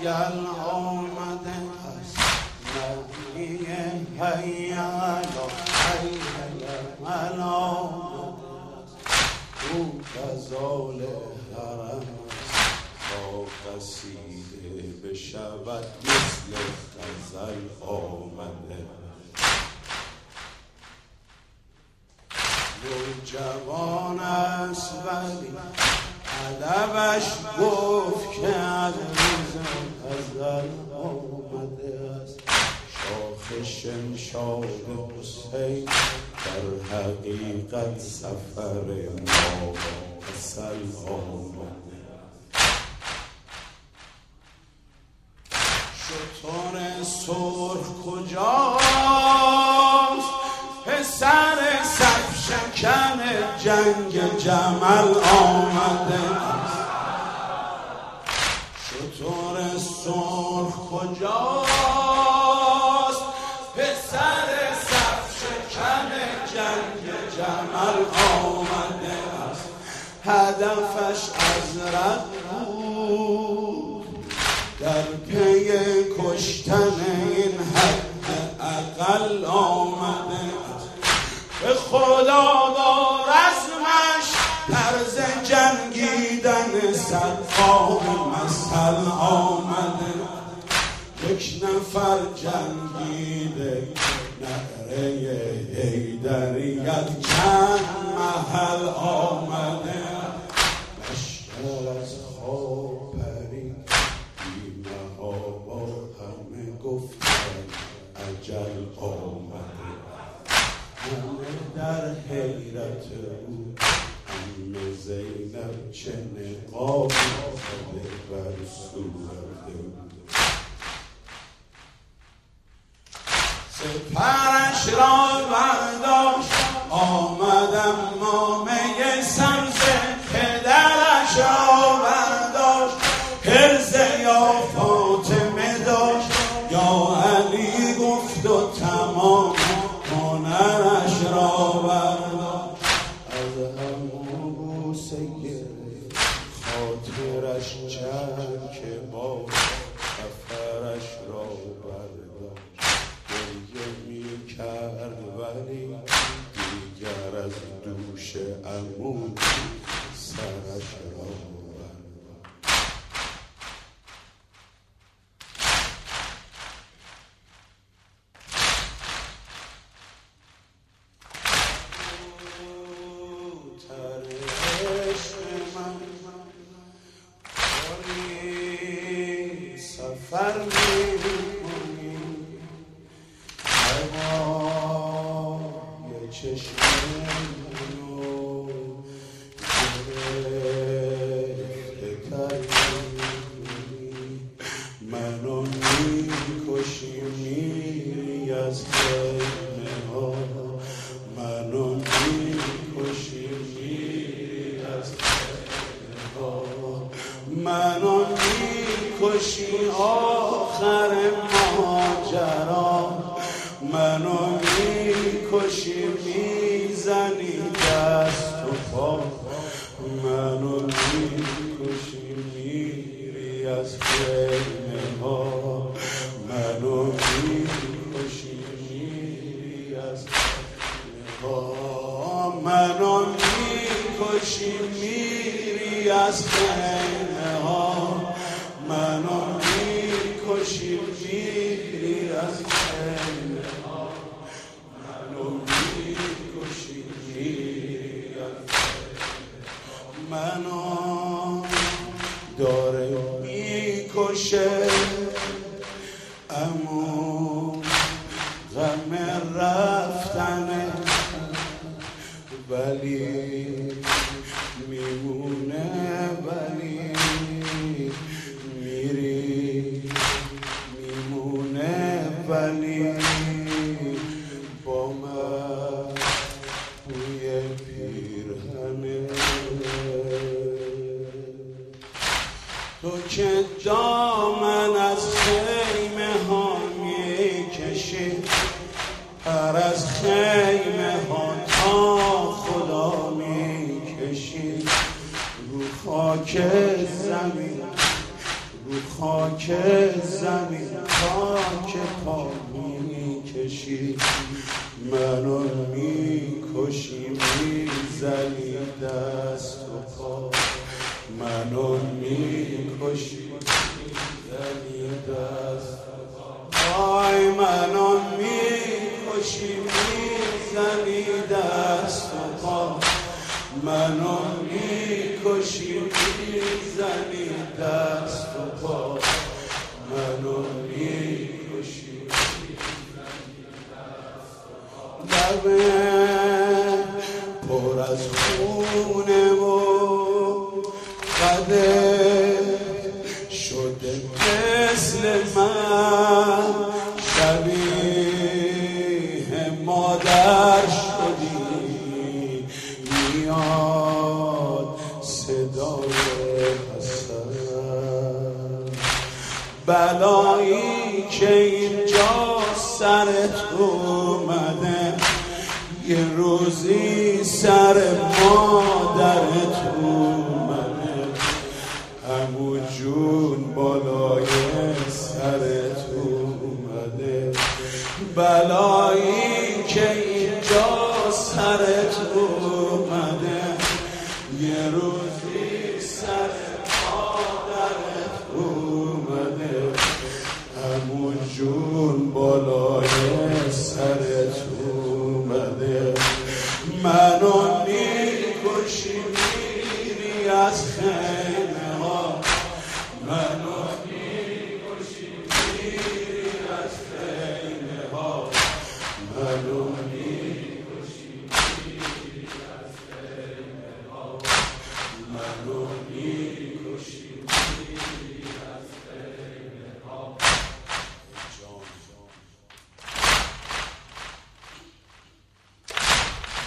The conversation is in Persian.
حیل آمده است، معنی حیل آمده او غزال حرم تا قصیده بشود مثل غزل آمده. جوان است ولی ادبش گفت که از غزل آمده است. شاخ شمشاد حسین در حقیقت سفر ما اصل آمده. شتر سرخ کجاست؟ پسر صف شکن جنگ جمل آمده است. شتر سرخ کجاست؟ پسر صف شکن جنگ جمل آمده است. هدفش ازرق بود، در پی کشتن این حد اقل آمده است. به خدا با رزمش طرز جنگیدن صدام مثل آمده. یک نفر جنگیده نعره حیدریت چند محل آمده. لشکر از خواب پرید، بیمه ها با همه گفتن اجل آمده. همه در حیرت او، عمه زینب چه نقاب زده بر صورت او. سپرش را برداشت آمدم مامه سبزه، پدرش را برداشت حرزه یا فاطمه داشت، یا علی گفت و تمام هنرش را برداشت. از همون بوسه گرفت خاطرش چند که با سفرش را برداشت. گریه می کرد ولی دیگر از دوش عمو سرش را برداشت. سفر می‌کنی هوای چشم منو گرفته تر می‌کنی، منو می‌کشی میری از خیمه ها، منو می‌کشی میری از خیمه ها، منو کشی آخر ماجرا، منو میکشی میزنی دست و پا، منو میکشی میری از خیمه ها، منو میکشی میری از خیمه ها، منو میکشی میری از خیمه ها، منو میکشی میری از خیمه ها، منو میکشی میری از خیمه ها، منو داره میکشه امون غم رفتنه، ولی میمونه، ولی میمونه، ولی با من بوی پیرهنه. تو که دامن از خیمه ها میکشی، پر از خیمه ها تا خدا میکشی، رو خاک زمین، رو خاک زمین خاک پا میکشی منو میکشی میزنی دست و پا منو میکشی میزنی دست و پا آی منو میکشی میزنی دست و پا منو میکشی میزنی دست و پا منو میکشی میزنی دست و پا لبه پر از خونه و قده شده مثل من شبیه مادر شدی میاد صدای حسن بلایی که اینجا سرت اومده یه روزی سر مادرت اومده عمو جون بالای سرت اومده بلایی